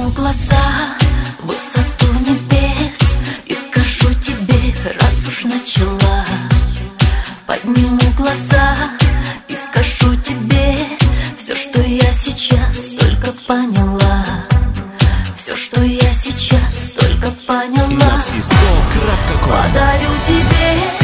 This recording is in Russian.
Подниму глаза в высоту небес и скажу тебе, раз уж начала. Подниму глаза и скажу тебе все, что я сейчас только поняла. Все, что я сейчас только поняла. На все 100 кратко. Подарю тебе